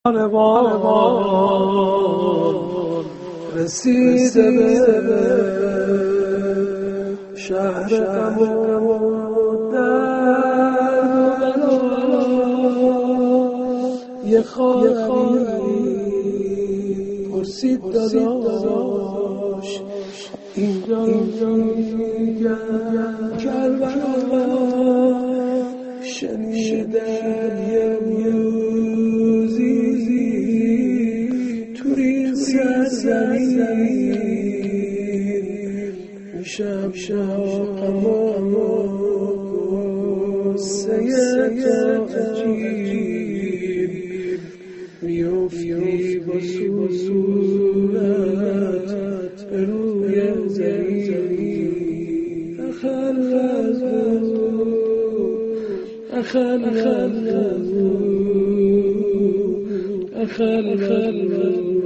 بارمان رسیده به شهر غم و درد و بلا، یه خواهری پرسید داداش اینجا میگن کربلا، شنیدم یه روزی تو این سرزمین میشم غم و غصه تا عجیب، میافتی با صورت به روی زمین، أخلفوا